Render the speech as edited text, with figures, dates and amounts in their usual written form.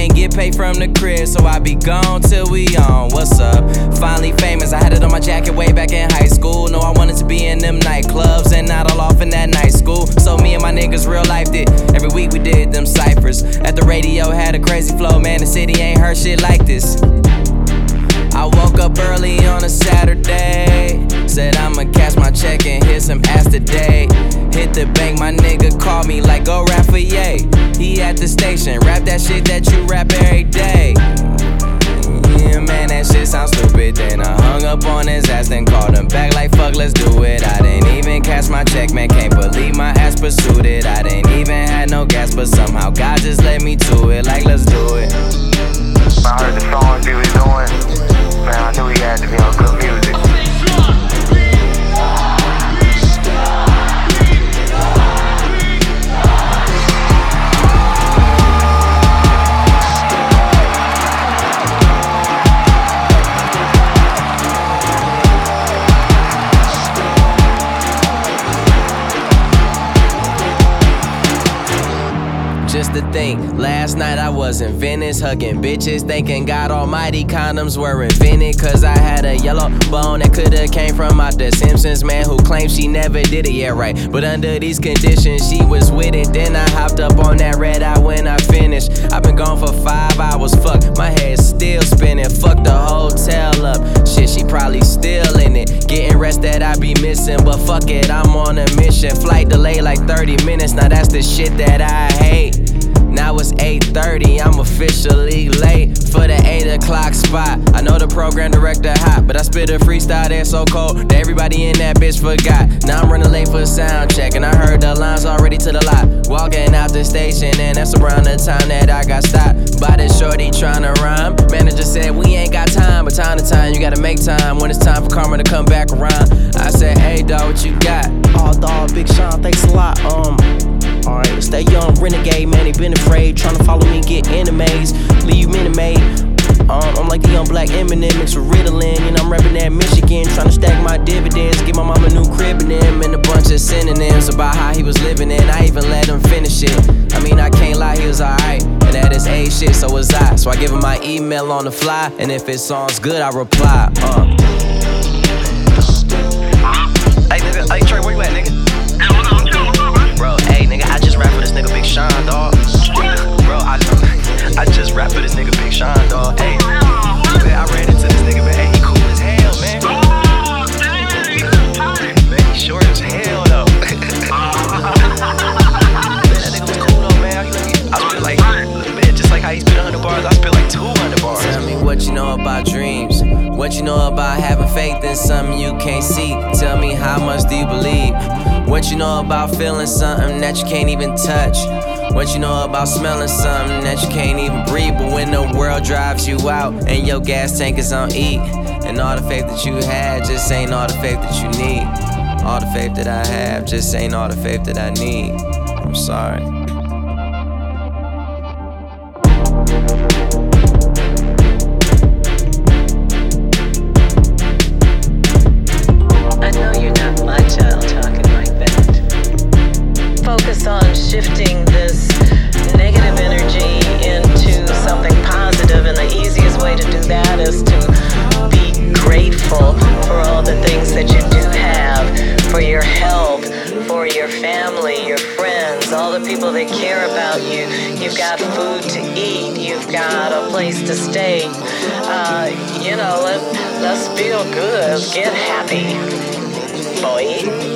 can't get paid from the crib, so I be gone till we on. What's up? Finally famous, I had it on my jacket way back in high school. Know I wanted to be in them nightclubs and not all off in that night school. So me and my niggas real life did. Every week we did them ciphers. At the radio had a crazy flow, man, the city ain't heard shit like this. I woke up early on a Saturday. Said I'ma cash my check and hit some ass today. Hit the bank, my nigga called me like, go rap for Ye. He at the station, rap that shit that you rap every day. Yeah, man, that shit sounds stupid. Then I hung up on his ass, then called him back like, fuck, let's do it. I didn't even cash my check, man, can't believe my ass pursued it. I didn't even have no gas, but somehow God just led me to it, like, let's do it. I heard the songs he was doing, man, I knew he had to be on good music. Just to think, last night I was in Venice, hugging bitches, thinking God almighty condoms were invented. Cause I had a yellow bone that coulda came from out the Simpsons. Man who claimed she never did it, yeah right. But under these conditions, she was with it. Then I hopped up on that red eye when I finished. I've been gone for 5 hours, fuck, my head's still spinning. Fuck the hotel up, shit, she probably still in it. Getting rest that I be missing, but fuck it, I'm on a mission. Flight delay like 30 minutes, now that's the shit that I hate. Now it's 8:30, I'm officially late for the 8 o'clock spot. I know the program director hot, but I spit a freestyle that's so cold that everybody in that bitch forgot. Now I'm running late for sound check, and I heard the lines already to the lot. Walking out the station, and that's around the time that I got stopped by this shorty tryna rhyme. Manager said we ain't got time, but time to time you gotta make time when it's time for karma to come back around. I said, hey dawg, what you got? Oh dawg, Big Sean, thanks a lot. Alright, stay young, renegade, man, they been afraid. Tryna follow me, get enemies, leave you minute-made. I'm like the young black Eminem mixed with Ritalin. And I'm reppin' that Michigan, tryna stack my dividends. Get my mama a new crib and them, and a bunch of synonyms about how he was living in. I even let him finish it. I mean, I can't lie, he was alright. And at his age shit, so was I. So I give him my email on the fly, and if it sounds good, I reply. Hey nigga, hey Trey, where you at, nigga? Bro, hey nigga, I just rap for this nigga Big Sean, dawg. Bro, I just rap for this nigga Big Sean, dawg. Hey, man, I ran into this nigga, man. Hey, he cool as hell, man. Man, he short as hell, though. Man, that nigga was cool, though, man. I spit like, man, just like how he spit 100 bars, I spit like 200 bars. Tell me what you know about dreams. What you know about having faith in something you can't see. Tell me how much do you believe. What you know about feeling something that you can't even touch. What you know about smelling something that you can't even breathe. But when the world drives you out and your gas tank is on E, and all the faith that you had just ain't all the faith that you need. All the faith that I have just ain't all the faith that I need. I'm sorry. Focus on shifting this negative energy into something positive, and the easiest way to do that is to be grateful for all the things that you do have, for your health, for your family, your friends, all the people that care about you. You've got food to eat, you've got a place to stay. Let's feel good, get happy, boy.